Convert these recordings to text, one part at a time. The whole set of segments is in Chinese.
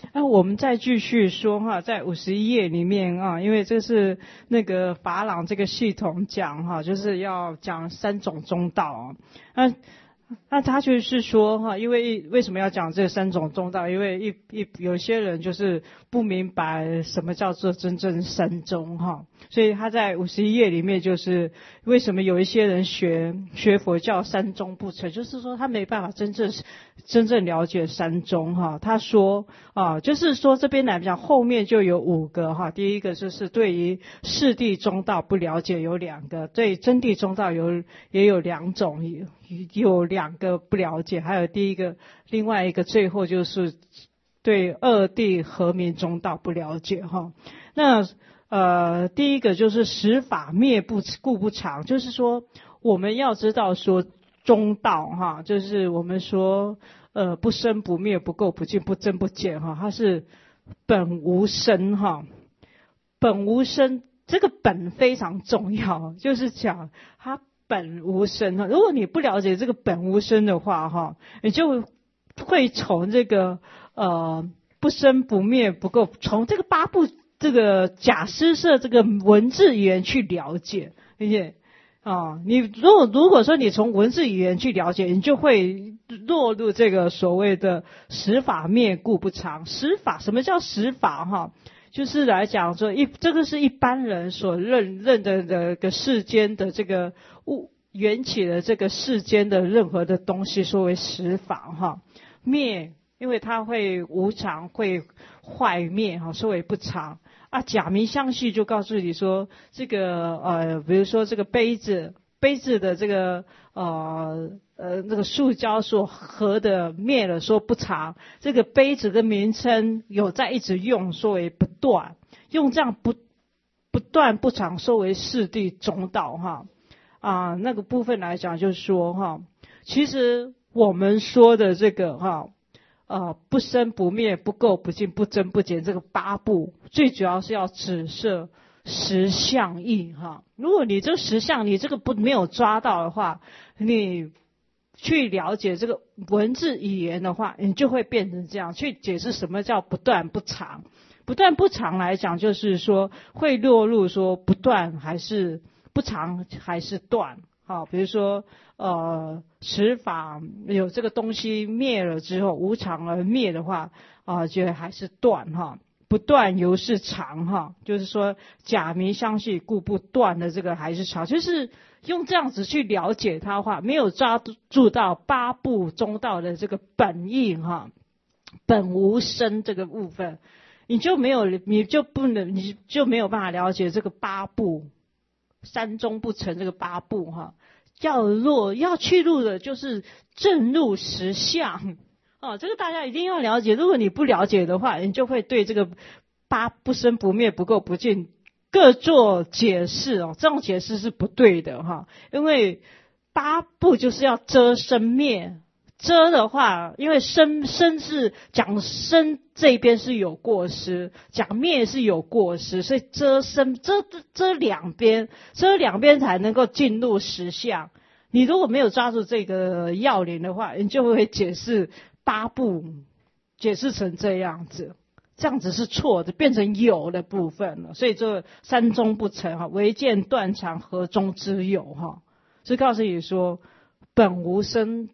那我们再继续说哈，在51页里面啊，因为这是那个法朗这个系统讲哈，就是要讲3种中道啊。那他就是说哈，因为什么要讲这3种中道？因为有些人就是不明白什么叫做真正三宗哈，所以他在51页里面就是为什么有一些人学佛教三宗不成，就是说他没办法真正了解三宗哈。他说啊，就是说这边来讲后面就有5个哈，第一个就是对于四谛中道不了解有2个，对真谛中道也有2种，有2个不了解，还有另外一个最后就是对二谛和名中道不了解哈。那第一个就是十法灭故不常，就是说我们要知道说中道哈，就是我们说不生不灭不垢不净不增不减哈，它是本无生哈，本无生这个本非常重要，就是讲它本无生哈。如果你不了解这个本无生的话哈，你就会从这个不生不灭不垢，从这个8部这个假施设这个文字语言去了解，理解你如果说你从文字语言去了解，你就会落入这个所谓的十法灭故不常。十法，什么叫十法哈？就是来讲说这个是一般人所认的这个世间的这个缘起的这个世间的任何的东西，说为十法哈。灭，因为它会无常，会坏灭哈，说为不常啊。假名相续就告诉你说，这个比如说这个杯子的这个那个塑胶所合的灭了，说不常。这个杯子的名称有在一直用，说为不断，用这样不断不常，说为四谛中道哈。那个部分来讲，就是说哈，其实我们说的这个哈，不生不灭不垢不净不增不减，这个8部最主要是要指涉实相义哈。如果你这实相你这个没有抓到的话，你去了解这个文字语言的话，你就会变成这样去解释什么叫不断不常。不断不常来讲，就是说会落入说不断还是不常还是断。好，比如说十法有这个东西灭了之后，无常而灭的话觉得还是断哈。不断犹是常哈，就是说假名相续故不断的这个还是常，就是用这样子去了解它的话，没有抓住到8部中道的这个本意哈，本无生这个部分，你就没有办法了解这个8部三宗不成这个8部哈。要去入的就是正入实相这个大家一定要了解。如果你不了解的话，你就会对这个8不生不灭不垢不净各做解释这种解释是不对的哈。因为8部就是要遮生灭，遮的话，因为生是讲生这边是有过失，讲灭是有过失，所以遮生遮两边才能够进入实相。你如果没有抓住这个要领的话，你就会解释8部解释成这样子是错的，变成有的部分了。所以这三宗不成哈，唯见断常合中之有哈，是告诉你说本无生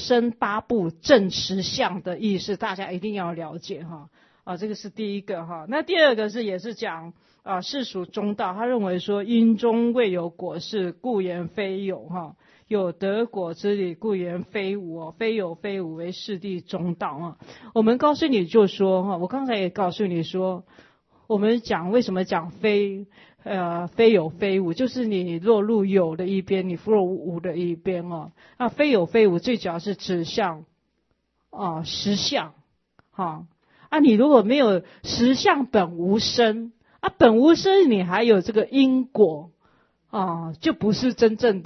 8部正实相的意思，大家一定要了解哈。这个是第一个哈。那第二个也是讲世俗中道，他认为说因中未有果事，故言非有哈。有得果之理，故言非无非有非无为四谛中道我们告诉你就说我刚才也告诉你说，我们为什么讲非有非无，就是你落入有的一边，你落入无的一边那非有非无最主要是指向实相你如果没有实相本无生本无生，你还有这个因果就不是真正的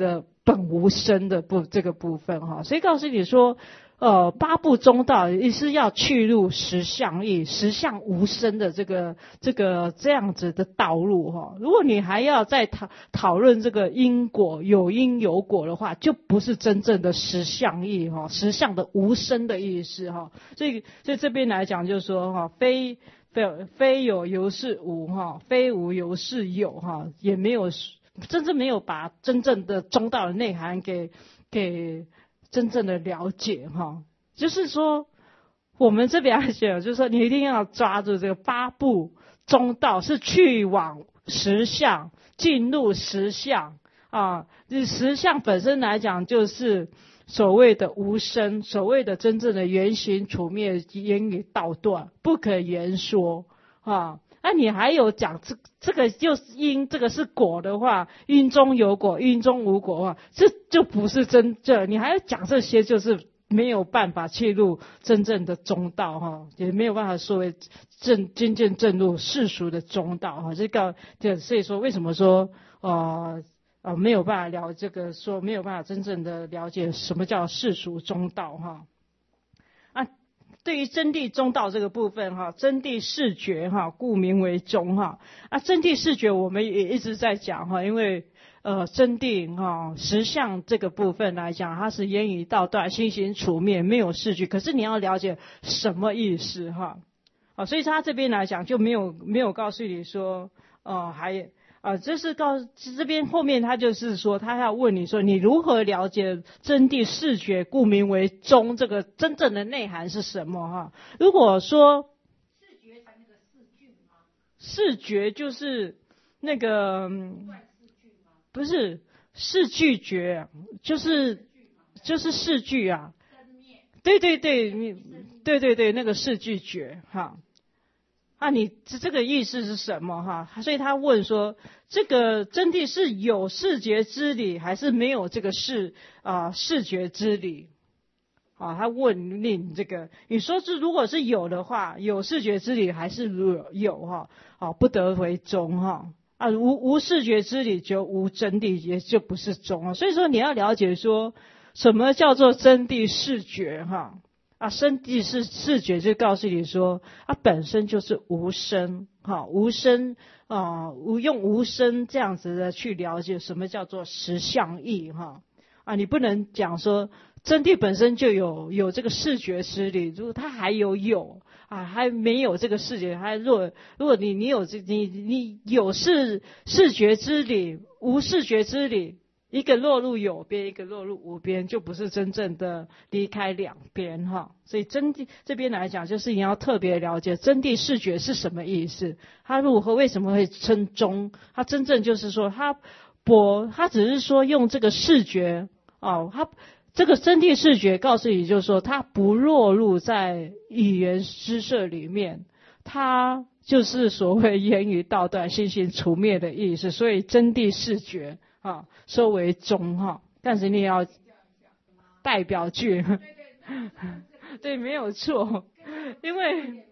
本无生的这个部分哈，所以告诉你说，八部中道也是要去入实相义、实相无生的这样子的道路哈。如果你还要再讨论这个因果有因有果的话，就不是真正的实相义哈，实相的无生的意思哈。所以这边来讲就是说哈，非有犹是无哈，非无犹是有哈，也没有真正没有把真正的中道的内涵给真正的了解哈。就是说我们这边来讲，就是说你一定要抓住这个八部中道，是去往实相，进入实相啊。实相本身来讲就是所谓的无生，所谓的真正的原形除灭，言语道断，不可言说啊。那你还有讲这个就是因，这个是果的话，因中有果，因中无果的话，这就不是真正。你还要讲这些，就是没有办法切入真正的中道哈，也没有办法说为真正正入世俗的中道哈。所以说为什么说没有办法聊这个，说没有办法真正的了解什么叫世俗中道哈。对于真谛中道这个部分哈，真谛视觉哈，故名为中哈。真谛视觉我们也一直在讲哈，因为真谛哈实相这个部分来讲，它是言语道断，心行处灭，没有视觉。可是你要了解什么意思哈？所以他这边来讲就没有告诉你说这是这边后面他就是说，他要问你说，你如何了解真谛视觉，故名为中，这个真正的内涵是什么哈？如果说视觉才那个视句吗？视觉就是那个不是视句觉，就是视句啊。对，对，那个视句觉哈。你这个意思是什么哈？所以他问说，这个真谛是有视觉之理，还是没有这个视觉之理？他问你这个，你说是如果是有的话，有视觉之理还是有哈？不得为中哈。无视觉之理就无真谛，也就不是中啊。所以说你要了解说，什么叫做真谛视觉哈？真谛视觉就告诉你说，本身就是无生哈，无生用无生这样子的去了解什么叫做实相义哈。你不能讲说真谛本身就有这个视觉之理，如果它还还没有这个视觉，如果你有你有视觉之理，无视觉之理，一个落入有边，一个落入无边，就不是真正的离开两边哈。所以真谛这边来讲，就是你要特别了解真谛视觉是什么意思，它为什么会称中，它真正就是说它只是说用这个视觉它这个真谛视觉告诉你就是说，它不落入在语言施设里面，它就是所谓言语道断，心行除灭的意思。所以真谛视觉收为中哈，但是你也要代表句，对，没有错，因为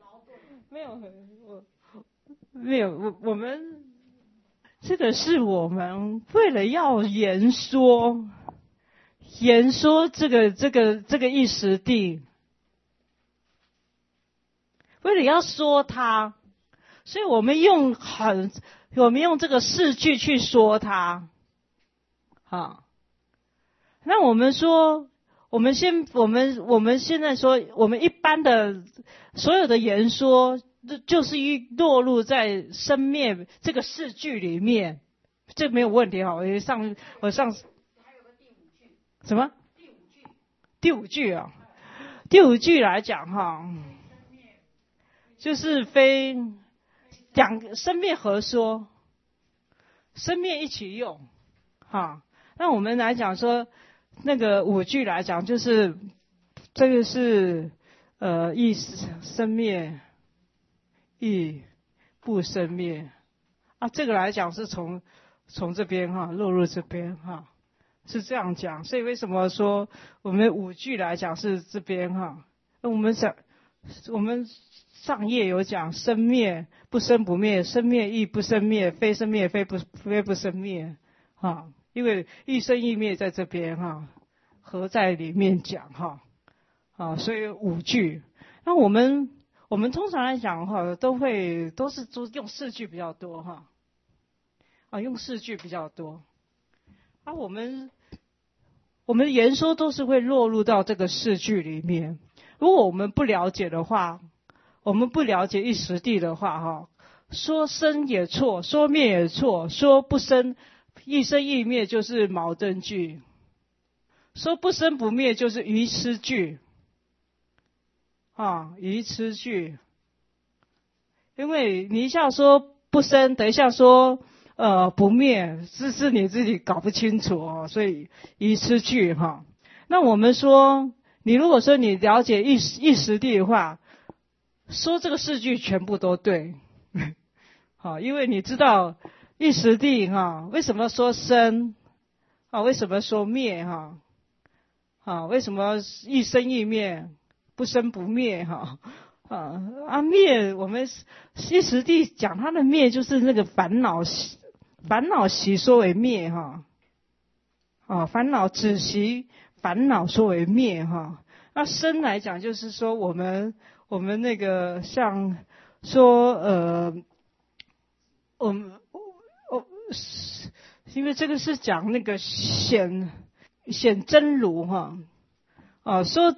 没有我们这个是我们为了要言说这个一时地，为了要说它，所以我们用这个视句去说它。那我们说，我们现在说，我们一般的所有的言说，就是落入在生灭这个视句里面，这没有问题哈。我上还有个第五句，什么？第五句啊，第五句来讲哈，就是讲生灭合说，生灭一起用那我们来讲说，那个五句来讲，就是这个是亦生灭，亦不生灭这个来讲是从这边落入这边是这样讲。所以为什么说我们五句来讲是这边我们上页有讲生灭不生不灭，生灭亦不生灭，非生灭非不生灭因为一生一灭在这边哈，合在里面讲哈，所以五句。那我们通常来讲哈，都是用四句比较多哈，用四句比较多。我们的言说都是会落入到这个四句里面。如果我们不了解的话，我们不了解一时地的话哈，说生也错，说灭也错，说不生一生一灭就是矛盾句，说不生不灭就是愚痴句，愚痴句。因为你一下说不生，等一下说不灭，是你自己搞不清楚所以愚痴句哈。那我们说，你如果说你了解一时地的话，说这个四句全部都对，因为你知道一时地为什么说生为什么说灭为什么一生一灭，不生不灭灭，我们一时地讲它的灭就是那个烦恼习说为灭烦恼止息，烦恼说为灭那生来讲就是说我们那个像说因为这个是讲那个显真如说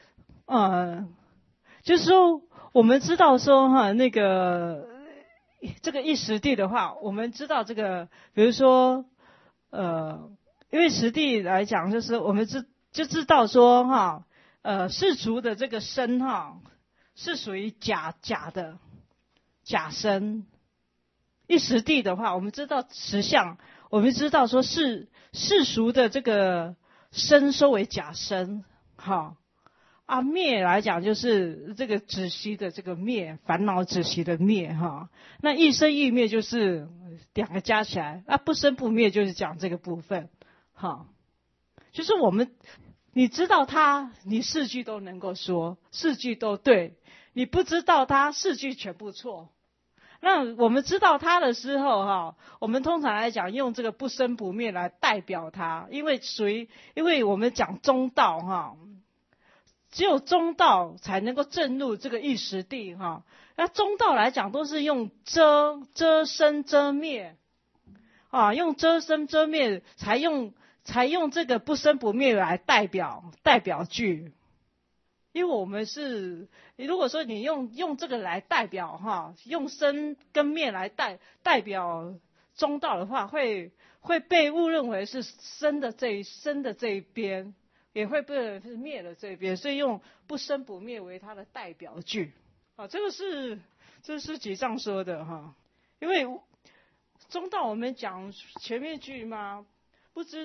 就是说我们知道说那个这个一时地的话，我们知道这个，比如说因为实地来讲，就是我们就知道说世俗的这个身是属于假的假身。一时地的话，我们知道实相，我们知道说世俗的这个身收为假身灭来讲就是这个止息的这个灭，烦恼止息的灭那一生一灭就是两个加起来不生不灭就是讲这个部分就是你知道它，你四句都能够说，四句都对；你不知道它，四句全部错。那我们知道它的时候我们通常来讲用这个不生不灭来代表它，因为我们讲中道只有中道才能够证入这个一时地那中道来讲都是用遮生遮灭用遮生遮灭才用这个不生不灭来代表句。因为我们如果说你用这个来代表用生跟灭来代表中道的话，会被误认为是生的这一边，也会被是灭的这一边，所以用不生不灭为它的代表句这是集上说的因为中道我们讲前面句嘛，不知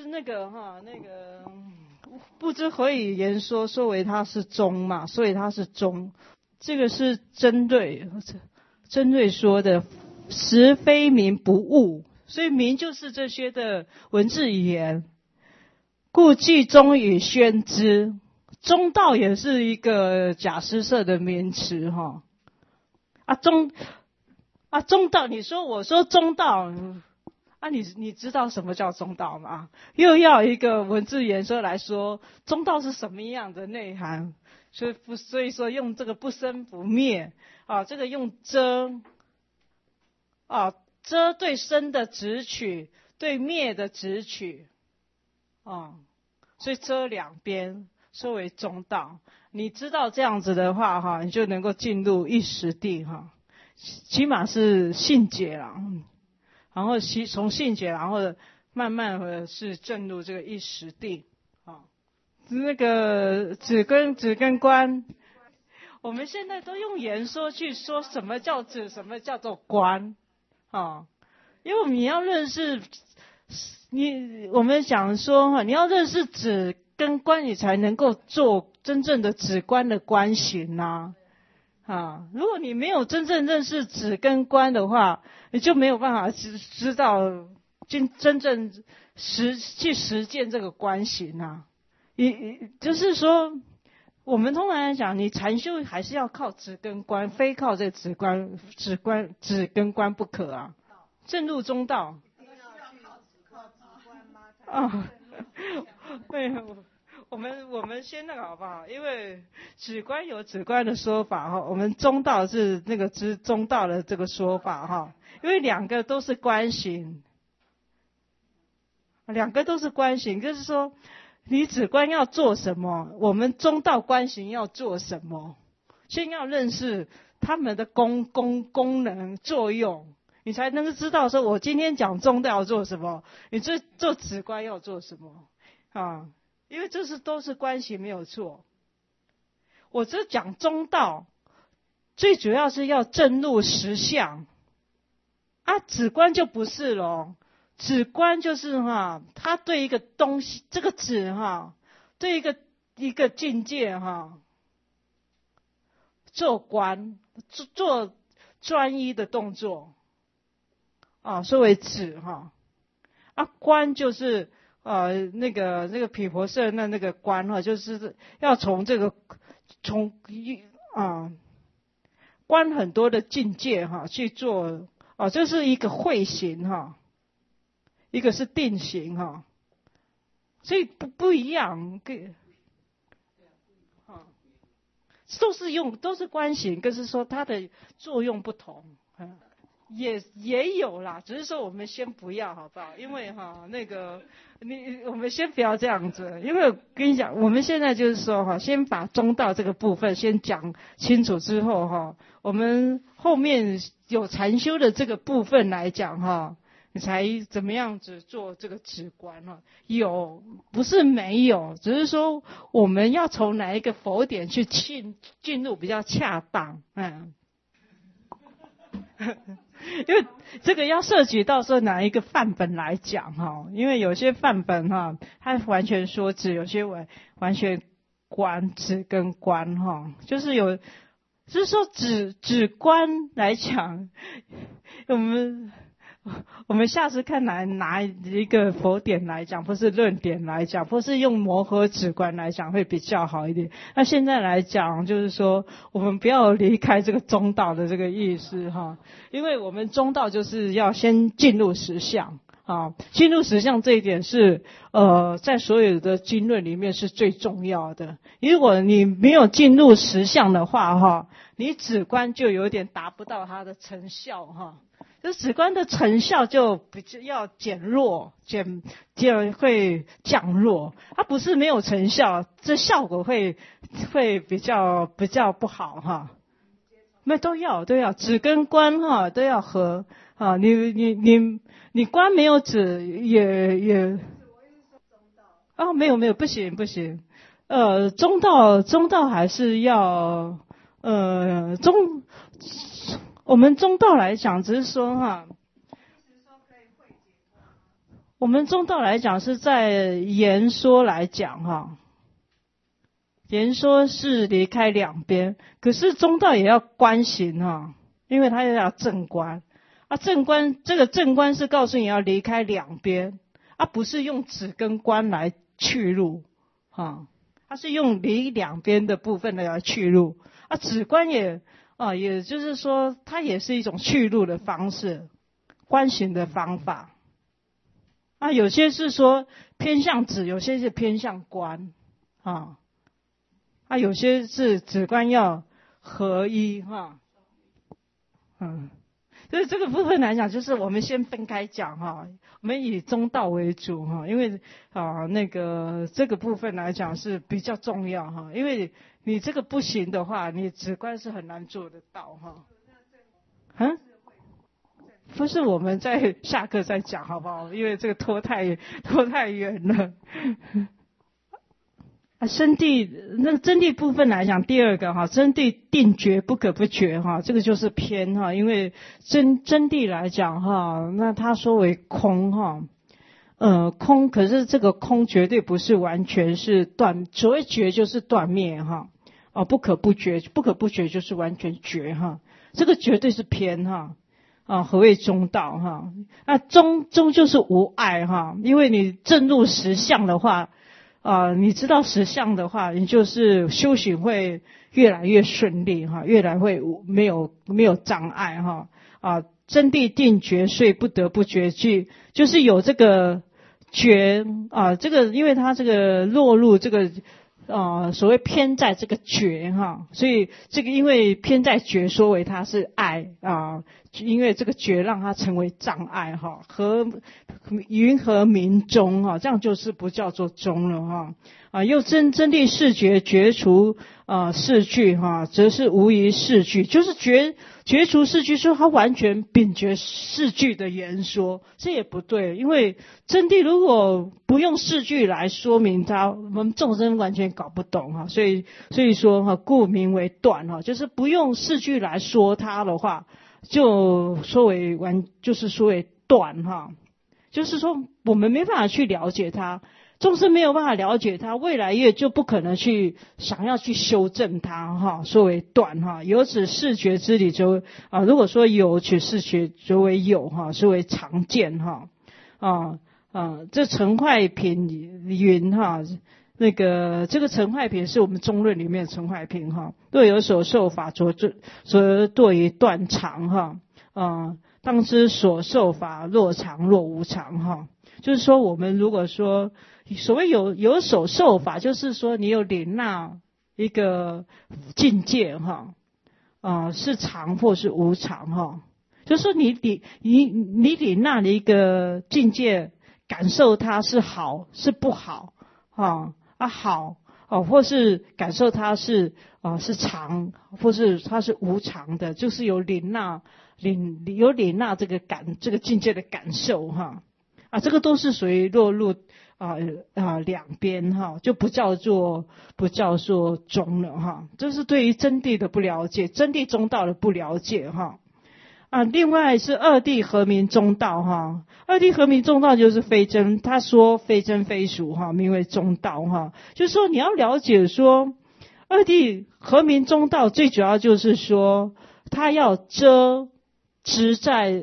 不知何以言说为它是中嘛，所以它是中。这个是针对说的实非名不悟，所以名就是这些的文字语言。故记中与宣之，中道也是一个假施设的名词中道，我说中道你知道什么叫中道吗？又要一个文字颜色来说中道是什么样的内涵，所以说用这个不生不灭这个用遮对生的直取，对灭的直取所以遮两边说为中道。你知道这样子的话你就能够进入一时地起码是信解了然后从信解，然后慢慢的是证入这个一时地那个止跟观，我们现在都用言说去说什么叫止，什么叫做观因为你要认识我们讲说你要认识止跟观，你才能够做真正的止观的观行如果你没有真正认识止跟观的话，你就没有办法知道真正去实践这个观行就是说我们通常来讲，你禅修还是要靠止跟观，非靠这止跟观不可证入中道。 要靠止观吗？才啊，对，我们先那个好不好？因为止观有止观的说法哈，我们中道是那个中道的这个说法哈，因为两个都是观行，两个都是观行，就是说你止观要做什么，我们中道观行要做什么，先要认识他们的功能作用。你才能够知道说我今天讲中道要做什么，你这做止观要做什么啊？因为这都是关系没有错。我这讲中道最主要是要正入实相啊，止观就不是咯。止观就是他对一个东西，这个止对一个境界做观，做专一的动作说为止观就是那个毗婆舍那个观就是要从这个观很多的境界去做这是一个慧行一个是定行所以不一样，都是观行，可是说它的作用不同也有啦，只是说我们先不要好不好？因为我们先不要这样子，因为我跟你讲，我们现在就是说先把中道这个部分先讲清楚之后我们后面有禅修的这个部分来讲你才怎么样子做这个止观有不是没有，只是说我们要从哪一个佛典去进入比较恰当因为这个要涉及到说哪一个范本来讲因为有些范本它完全说止，有些完全观止跟观就是说止观来讲，我们下次看拿一个佛典来讲，或是论点来讲，或是用摩诃止观来讲会比较好一点。那现在来讲就是说我们不要离开这个中道的这个意思因为我们中道就是要先进入实相进入实相这一点是在所有的经论里面是最重要的。如果你没有进入实相的话你止观就有点达不到它的成效就止观的成效就比较要减弱，会降弱。它不是没有成效，这效果会比较不好那都要止跟观都要合你观没有止也没有不行中道还是要我们中道来讲只是说我们中道来讲是在言说来讲言说是离开两边，可是中道也要观行因为它要正观正观这个正观是告诉你要离开两边不是用止跟观来去入它是用离两边的部分来去入止观也就是说它也是一种去入的方式，观行的方法有些是说偏向止，有些是偏向观有些是止观要合一所以这个部分来讲，就是我们先分开讲我们以中道为主因为这个部分来讲是比较重要因为你这个不行的话，你止观是很难做得到不是，我们在下课再讲好不好？因为这个拖太远了真谛那个真谛部分来讲，第二个真谛定觉不可不觉这个就是偏因为真谛来讲那它说为空空，可是这个空绝对不是完全是断，所谓觉就是断灭不可不觉就是完全觉这个绝对是偏何谓中道那中就是无碍因为你正入实相的话你知道实相的话，你就是修行会越来越顺利越来会没有障碍真谛定觉，所以不得不觉就是有这个觉啊，这个因为它这个落入这个所谓偏在这个觉哈，所以这个因为偏在觉，说为它是爱啊，因为这个觉让它成为障碍哈，云何明中哈，这样就是不叫做中了哈啊，又真谛视觉绝除视句哈，则是无疑视句，就是绝除视句，说它完全摒绝视句的言说，这也不对，因为真谛如果不用视句来说明它，我们众生完全搞不懂哈，所以说哈，故名为断哈，就是不用视句来说它的话，就说为就是说为断哈，就是说我们没办法去了解它。众生没有办法了解它，未来也就不可能去想要去修正它哈，说为断哈。由此视觉之理就如果说有取视觉就为有哈，是为常见哈这陈坏品云哈，那个这个陈坏品是我们中论里面的陈坏品哈。若有所受法则堕于断常哈当知所受法若常若无常哈，就是说我们如果说所谓有所受法，就是说你有领纳一个境界哈是常或是无常哈，就是说你领纳的一个境界，感受它是好是不好好或是感受它是常，或是它是无常的，就是有领纳这个境界的感受哈这个都是属于落入两边哈，就不叫做中了哈，这是对于真谛的不了解，真谛中道的不了解哈另外是二谛合名中道哈，二谛合名中道就是非真，他说非真非俗哈，名为中道哈，就是说你要了解说二谛合名中道，最主要就是说他要执在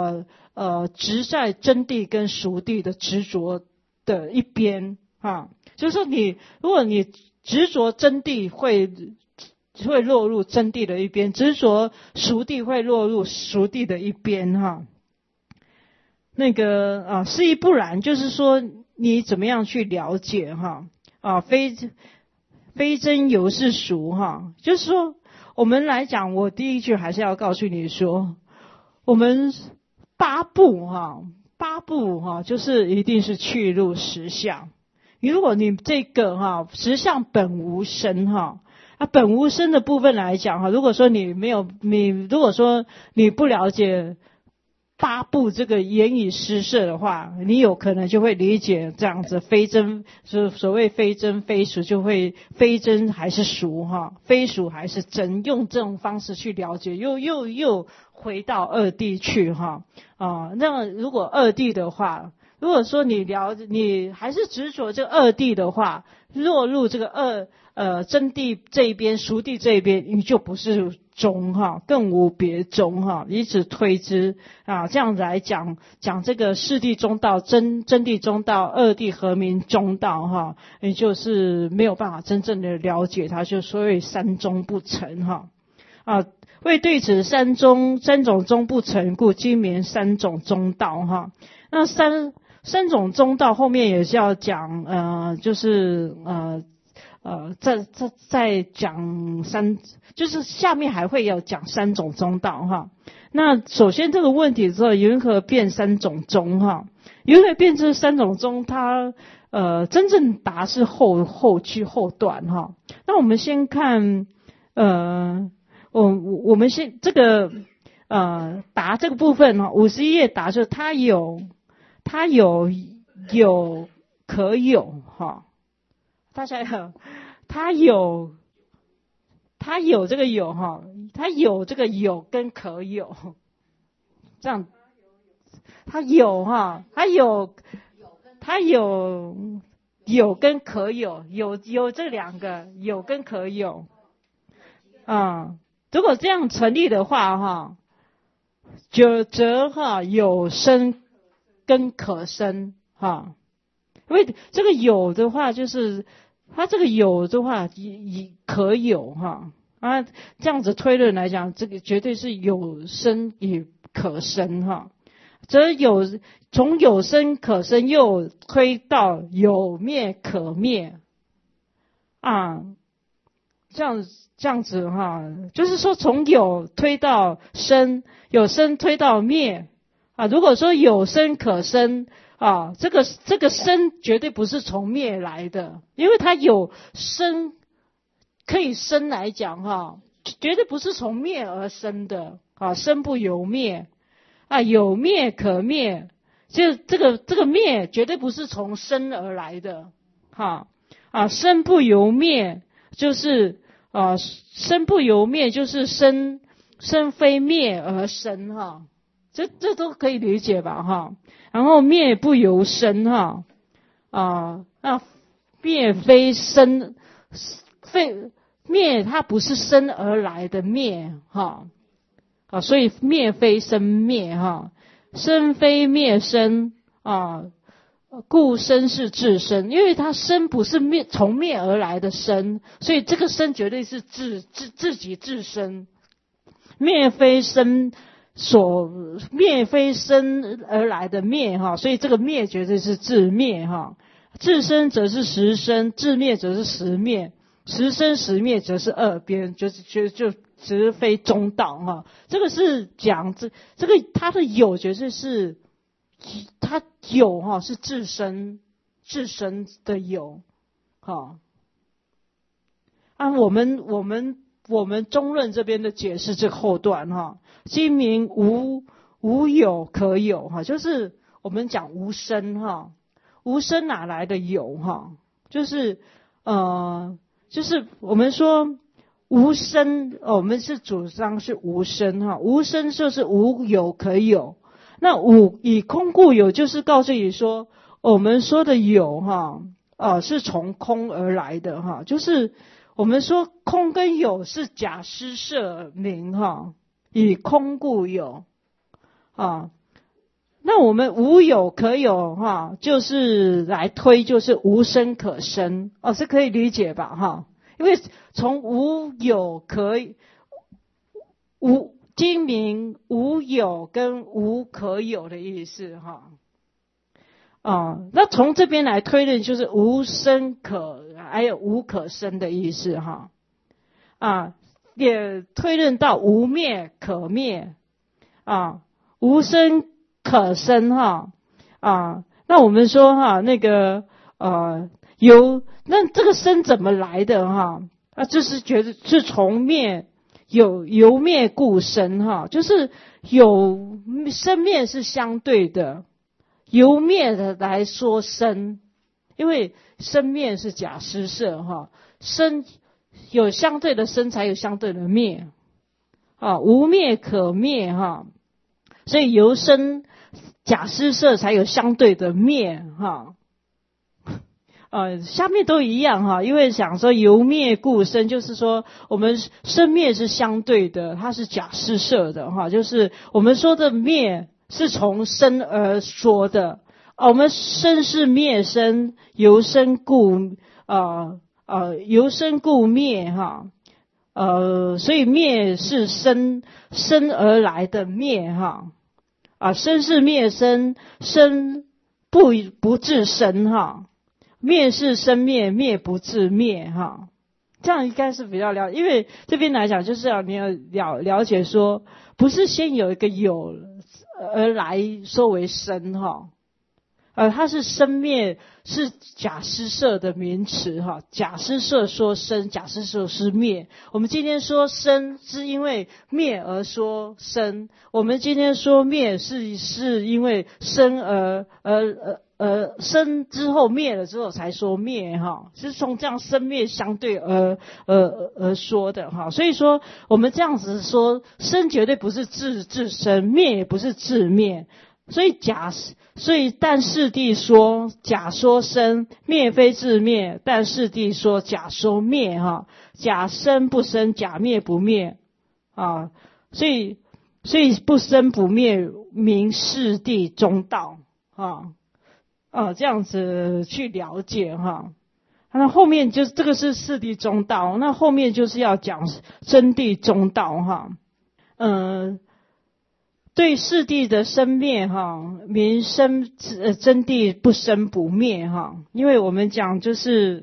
真谛跟俗谛的执着的一边就是说如果你执着真谛会落入真谛的一边，执着俗谛会落入俗谛的一边那个是亦不然，就是说你怎么样去了解非真犹是俗就是说我们来讲，我第一句还是要告诉你说，我们八部就是一定是去入实相。如果你这个实相本无生本无生的部分来讲如果说如果说你不了解八部这个言语施设的话，你有可能就会理解这样子非真，所谓非真非俗，就会非真还是俗非俗还是真，用这种方式去了解，又回到二谛去那如果二谛的话，如果说你还是执着这个二谛的话，落入这个真谛这一边，俗谛这一边，你就不是中更无别中以此推之这样来讲这个四谛中道、真谛中道、二谛合名中道也就是没有办法真正的了解它，就所谓三中不成为对此三种中不成，故今名三种中道那三种中道后面也是要讲就是再讲就是下面还会要讲三种中道那首先这个问题之后，云何辨三种中云何辨这三种中，它真正答是后句后段那我们先看我们先这个答这个部分51页答就是它有可有大家它有这个有它有这个有跟可有，这样它有它有跟可有，有这两个有跟可有如果这样成立的话则有生跟可生因为这个有的话就是它这个有的话也可有这样子推论来讲，这个绝对是有生也可生则从有生可生又推到有灭可灭啊，这样子哈，就是说从有推到生，有生推到灭啊。如果说有生可生啊，这个生绝对不是从灭来的，因为它有生可以生来讲哈，绝对不是从灭而生的啊，生不由灭啊，有灭可灭，就这个灭绝对不是从生而来的哈啊，生不由灭就是生不由灭就是生非灭而生哈，这都可以理解吧哈。然后灭不由生哈那灭非生灭它不是生而来的灭哈所以灭非生灭哈，生非灭生故生是自生，因为它生不是从灭而来的生，所以这个生绝对是自己自生。灭非生而来的灭哈，所以这个灭绝对是自灭哈。自生则是实生，自灭则是实灭，实生实灭则是二边，就直非中道哈。这个是讲这个它的有绝对是它有哈，是自身的有哈。按我们中论这边的解释，这个后段哈，今明无有可有哈，就是我们讲无生哈，无生哪来的有哈？就是我们说无生我们是主张是无生哈，无生就是无有可有。那以空故有，就是告诉你说，我们说的有哈是从空而来的哈，就是我们说空跟有是假施设名哈，以空故有那我们无有可有哈，就是来推就是无生可生是可以理解吧哈？因为从无有今明无有跟无可有的意思哈那从这边来推论就是无生还有无可生的意思哈也推论到无灭可灭无生可生哈那我们说哈那个那这个生怎么来的哈就是觉得是从灭由灭故生哈，就是生灭是相对的，由灭的来说生，因为生灭是假施设哈，生有相对的生才有相对的灭无灭可灭哈，所以由生假施设才有相对的灭哈。下面都一样哈，因为想说由灭故生，就是说我们生灭是相对的，它是假施设的哈，就是我们说的灭是从生而说的我们生是灭生，由生故灭哈所以灭是生而来的灭哈生是灭生，生不自生哈。灭是生灭，灭不自灭哈，这样应该是比较了解。因为这边来讲，就是你要了解说，不是先有一个有而来说为生哈，它是生灭是假施设的名词哈，假施设说生，假施设是灭。我们今天说生是因为灭而说生，我们今天说灭是因为生生之后灭了之后才说灭哈，是从这样生灭相对而说的哈。所以说我们这样子说，生绝对不是自生，灭也不是自灭。所以但是地说假说生，灭非自灭，但是地说假说灭哈，假生不生，假灭不灭所以不生不灭名是地中道这样子去了解哈。那后面就是这个是四谛中道，那后面就是要讲真谛中道哈。 对世谛的生灭哈，名真谛不生不灭哈。因为我们讲就是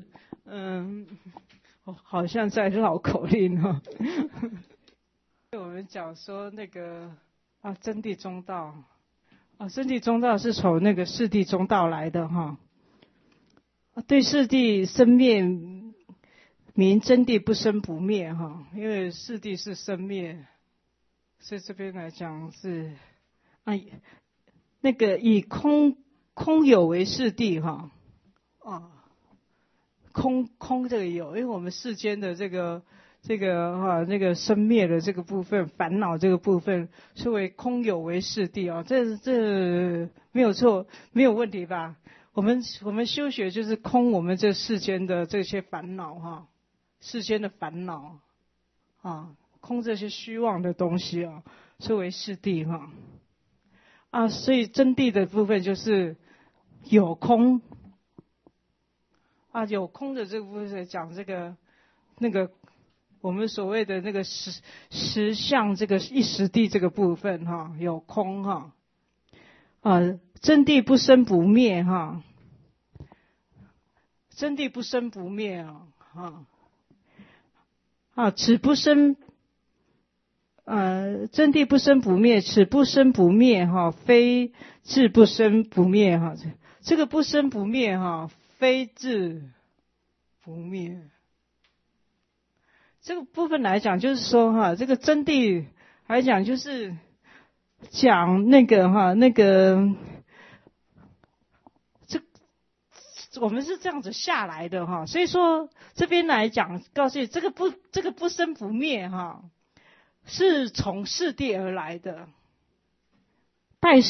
好像在绕口令哈。我们讲说那个真谛中道真谛中道是从那个世谛中道来的哈。对世谛生灭名真谛不生不灭哈，因为世谛是生灭，所以这边来讲是那个以空有为世谛哈空这个有，因为我们世间的这个那个生灭的这个部分，烦恼这个部分是为空有为世谛这没有错，没有问题吧？我们修学就是空我们这世间的这些烦恼世间的烦恼空这些虚妄的东西是为世谛所以真谛的部分就是有空有空的这个部分讲这个那个我们所谓的那个实相这个一时谛这个部分有空真谛不生不灭真谛不生不灭此不生真谛不生不灭，此不生不灭非自不生不灭这个不生不灭非自不灭。这个部分来讲，就是说这个真谛来讲，就是讲那个我们是这样子下来的所以说这边来讲，告诉你这个不生不灭是从世谛而来的，待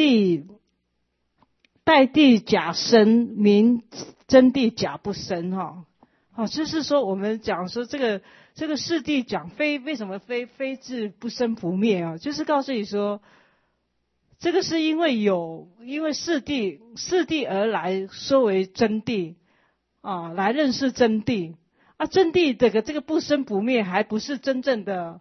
谛假生，名真谛假不生就是说我们讲说这个世谛讲为什么非自不生不灭就是告诉你说，这个是因为世谛而来说为真谛来认识真谛真谛这个不生不灭还不是真正的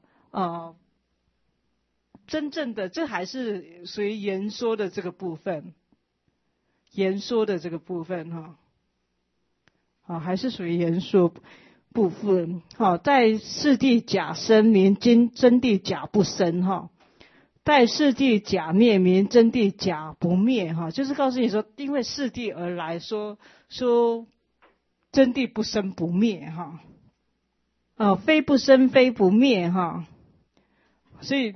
这还是属于言说的这个部分，言说的这个部分还是属于言说部分待世谛假生，名真谛假不生待世谛假灭，名真谛假不灭就是告诉你说，因为世谛而来说真谛不生不灭非不生非不灭所以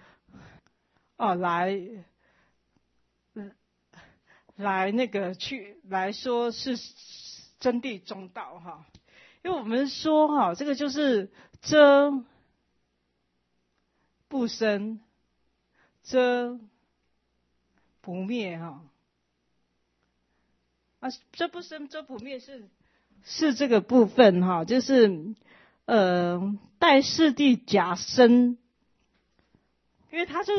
来那个来说是真谛中道因为我们说这个就是遮不生遮不灭遮不生遮不灭是这个部分就是待世谛假生，因为它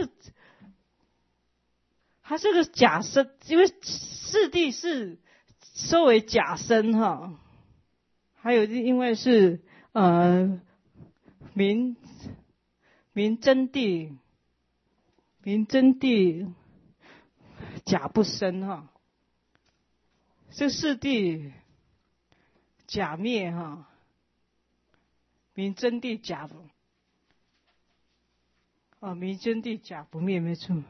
这个假生，因为世谛是收为假生还有因为是名真谛假不生这世谛假灭名真谛假名真谛假不灭，没错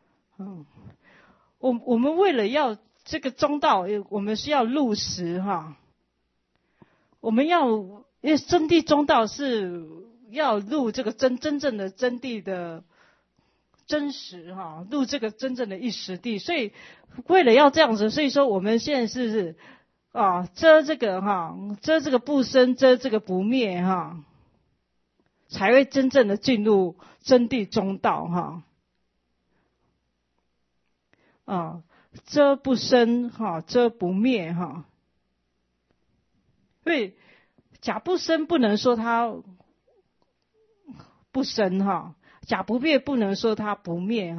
我们为了要这个中道，我们是要入实我们因为真谛中道是要入这个真正的真谛的真实入这个真正的一时谛，所以为了要这样子，所以说我们现在是遮这个遮这个不生，遮这个不灭才会真正的进入真谛中道遮不生遮不灭所以假不生不能说它不生假不灭不能说它不灭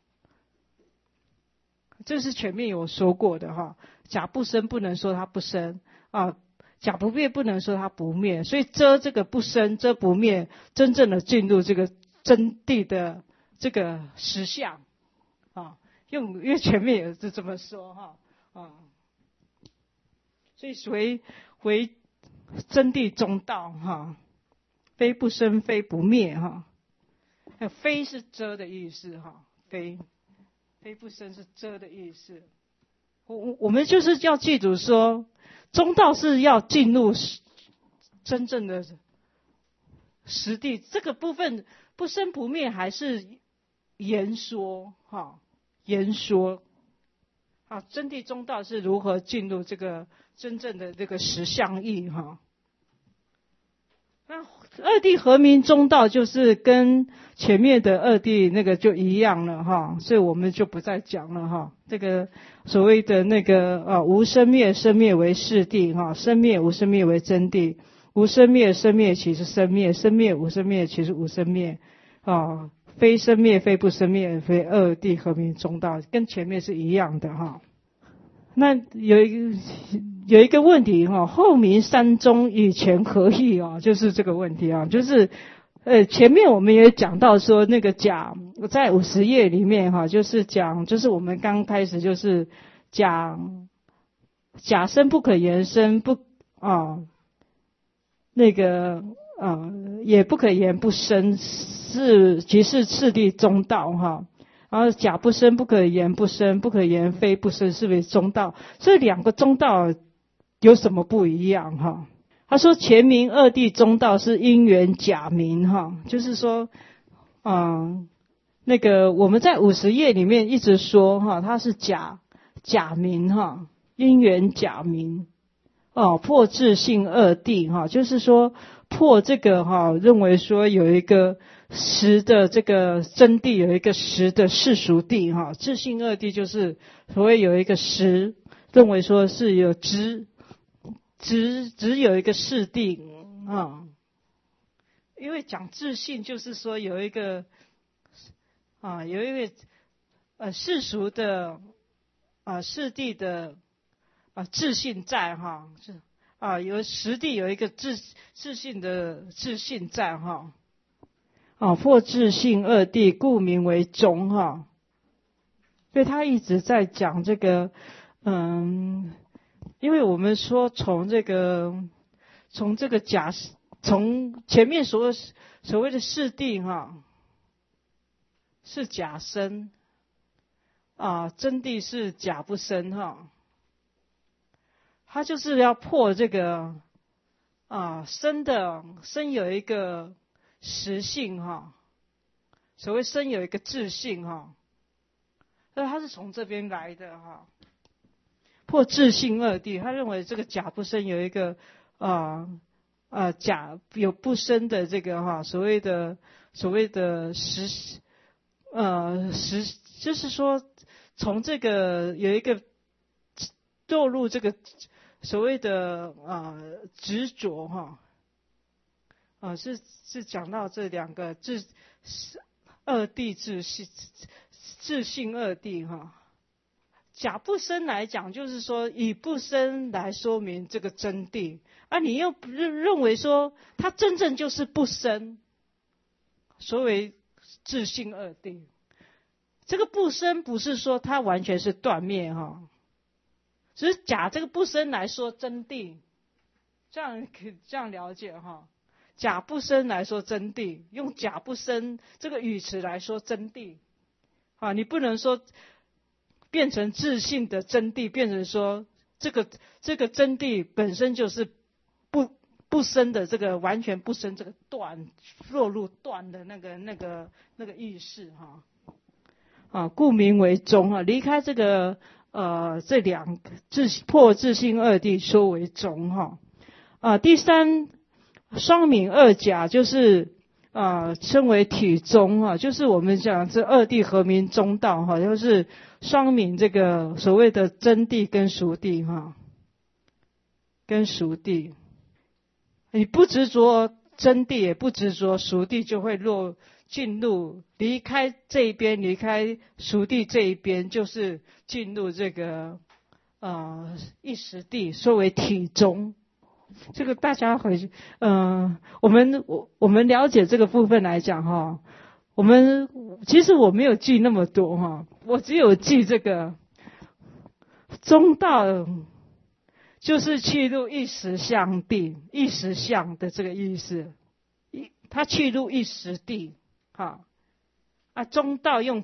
这是前面有说过的假不生不能说它不生假不灭不能说它不灭，所以遮这个不生遮不灭，真正的进入这个真谛的这个实相啊，因为前面也是这么说哈啊，所以为真谛中道哈，非不生非不灭哈，非是遮的意思哈，非不生是遮的意思。我们就是要记住说，中道是要进入真正的实地，这个部分不生不灭还是言说哈，言说啊，真谛中道是如何进入这个真正的这个实相义哈。那二谛合名中道就是跟前面的二谛那个就一样了哈，所以我们就不再讲了哈。这个所谓的那个无生灭，生灭为是谛哈，生灭无生灭为真谛，无生灭生灭其实生灭，生灭无生灭其实无生灭啊，非生灭非不生灭，非二谛合名中道，跟前面是一样的哈。那有一个问题哈，后名三宗与前何异啊？就是这个问题啊，就是前面我们也讲到说那个甲在50页里面哈，就是讲就是我们刚开始就是讲甲生不可言生不那个也不可言不生，即是次第中道哈。然后甲不生不可言不生，不可言非不生，是为中道。这两个中道有什么不一样哈？他说前名二谛中道是因缘假名哈，就是说那个我们在50页里面一直说哈，它是假名哈，因缘假名破自性二谛哈，就是说破这个哈，认为说有一个实的这个真谛，有一个实的世俗谛哈，自性二谛就是所谓有一个实，认为说是有只有一个世谛因为讲自性就是说有一个世俗的世谛的自性在哈，有实谛有一个自性的自性在哈。破自性二谛，故名为中哈。所以他一直在讲这个，因为我们说从前面所谓的世谛哈，是假生真谛是假不生哈。他就是要破这个生有一个实性哈，所谓生有一个自性哈，所以他是从这边来的哈。破自性二谛，他认为这个假不生有一个假有不生的这个哈，所谓的实就是说从这个有一个堕入这个所谓的执着哈。是讲到这两个二谛自性二谛哈。假不生来讲，就是说以不生来说明这个真谛你又认为说它真正就是不生，所谓自性二谛。这个不生不是说它完全是断灭哈，只是假这个不生来说真谛，这样了解哈。假不生来说真谛，用假不生这个语词来说真谛你不能说变成自性的真谛，变成说这个真谛本身就是不生的，这个完全不生，这个断落入断的那个意识故名为中离开这个这两个破自性二谛说为中第三双名二假就是称为体中就是我们讲这二谛合名中道就是双名这个所谓的真谛跟俗谛跟俗谛，你不执着真谛也不执着俗谛，就会进入离开这一边，离开俗谛这一边，就是进入这个一时谛，说为体中。这个大家回去我们了解这个部分来讲其实我没有记那么多哈，我只有记这个中道就是去入一时相地，一时相的这个意思，他去入一时地，中道用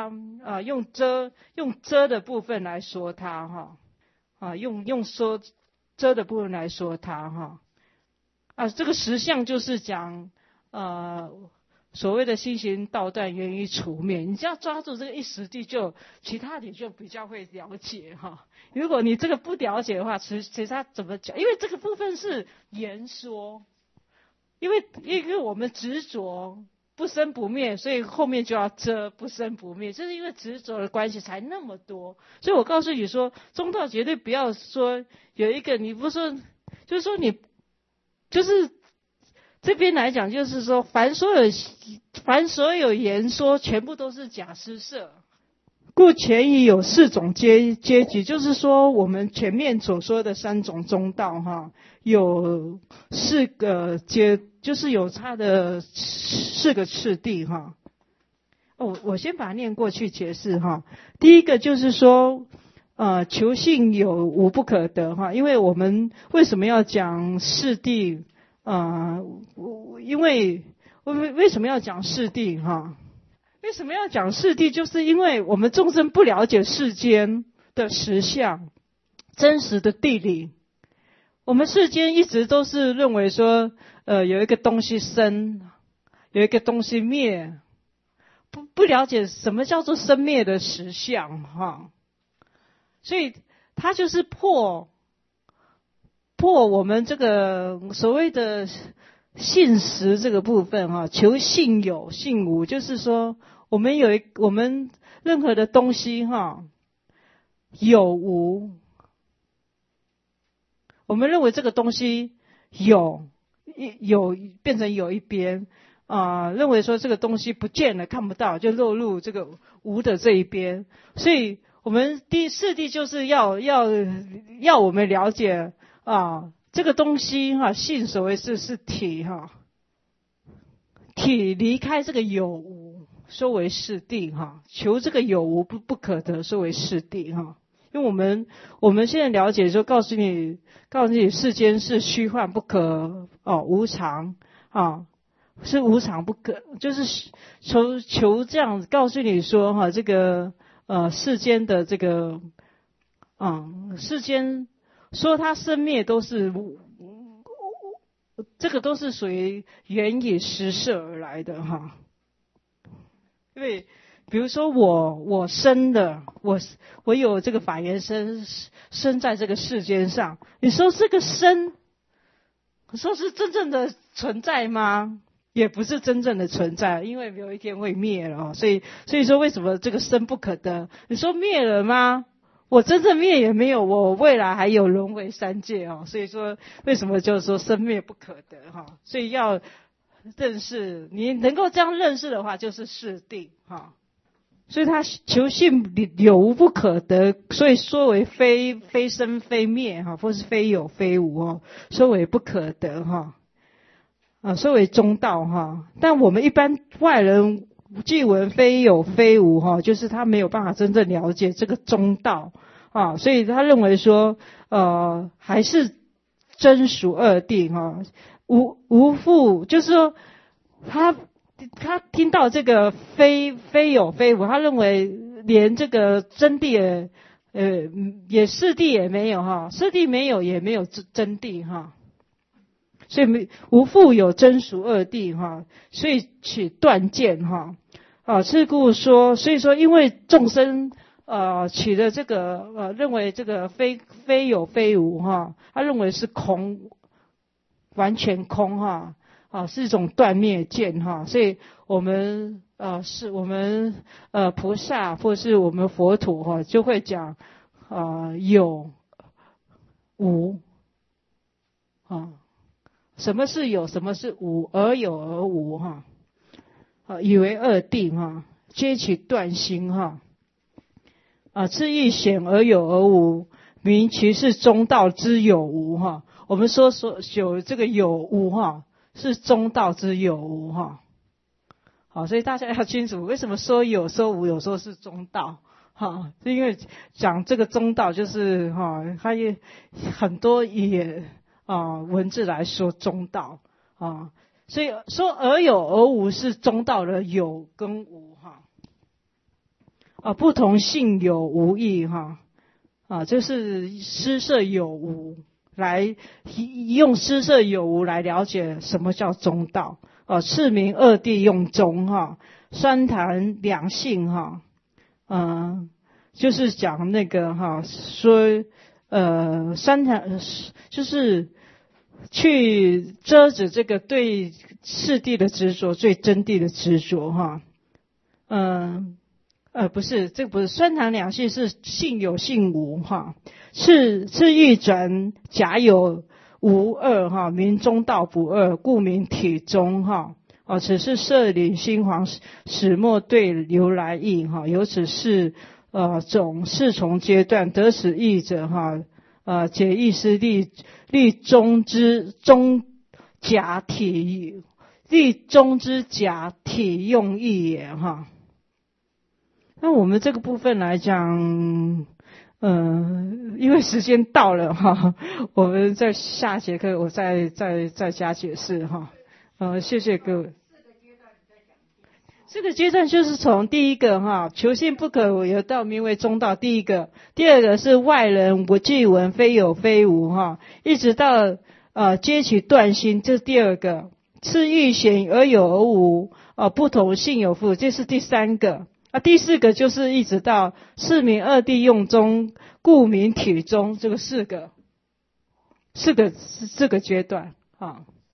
遮的部分来说它用说遮的部分来说它这个实相就是讲所谓的心行道断源于除灭，你只要抓住这个一时地，就其他你就比较会了解如果你这个不了解的话，其实他怎么讲？因为这个部分是言说，因为我们执着不生不灭，所以后面就要遮不生不灭，就是因为执着的关系才那么多。所以我告诉你说，中道绝对不要说有一个，你不说，就是说你就是这边来讲，就是说凡所有言说，全部都是假施设。故前已有4种阶级，就是说我们前面所说的3种中道有4个阶，就是有它的4个次第我先把它念过去解释第一个就是说求性有无不可得因为我们为什么要讲四谛因为为什么要讲四谛为什么要讲四谛？就是因为我们众生不了解世间的实相、真实的地理。我们世间一直都是认为说，有一个东西生，有一个东西灭，不了解什么叫做生灭的实相所以它就是破我们这个所谓的性实这个部分求性有性无，就是说我们任何的东西有无，我们认为这个东西有变成有一边认为说这个东西不见了看不到，就落入这个无的这一边。所以我们第四谛就是要我们了解这个东西性所谓是体体离开这个有无，说为是谛求这个有无不可得，说为是谛因为我们现在了解就告诉你世间是虚幻不可无常是无常不可，就是求这样告诉你说这个世间的这个世间说它生灭都是这个都是属于缘以实设而来的因为比如说我生的我有这个法缘生在这个世间上，你说这个生说是真正的存在吗？也不是真正的存在，因为有一天会灭了所以说为什么这个生不可得？你说灭了吗？我真正灭也没有，我未来还有轮回三界所以说为什么就是说生灭不可得所以要认识，你能够这样认识的话，就是是谛所以他求性有无不可得，所以说为非生非灭或是非有非无说为不可得说为中道但我们一般外人据闻非有非无就是他没有办法真正了解这个中道所以他认为说还是真属二谛无复，就是说他听到这个非有非无，他认为连这个真谛也是谛也没有是谛没有也没有真谛所以无复有真属二谛所以取断见是故说，所以说因为众生取的这个认为这个非有非无他认为是空，完全空是一种断灭见所以我们菩萨或是我们佛陀就会讲有无什么是有，什么是无，而有而无以为二谛皆取断心次亦显而有而无，名其是中道之有无我们说有这个有无是中道之有无好，所以大家要清楚，为什么说有说无，有时候是中道。哈，是因为讲这个中道就是它也很多也文字来说中道所以说而有而无是中道的有跟无不同性有无异就是施设有无来用施设有无来了解什么叫中道次名二谛用中三谈两性就是讲那个说三谈就是去遮止这个对次第的执着，最真谛的执着不是，这个不是三谈两性，是性有性无是欲转假有无二名中道不二，故名体中此是舍理心黄始末对流来意由此是总四重阶段得此义者解义是立中之中假体，立中之假体用意也那我们这个部分来讲因为时间到了我们在下节课我再加解释谢谢各位。这个阶段就是从第一个求性不可为到名为中道，第一个。第二个是外人不具闻，非有非无一直到皆其断心，这是第二个。次欲显而有而无不同性有复，这是第三个。第四个就是一直到四名二谛用中，故名体中，这个四个阶段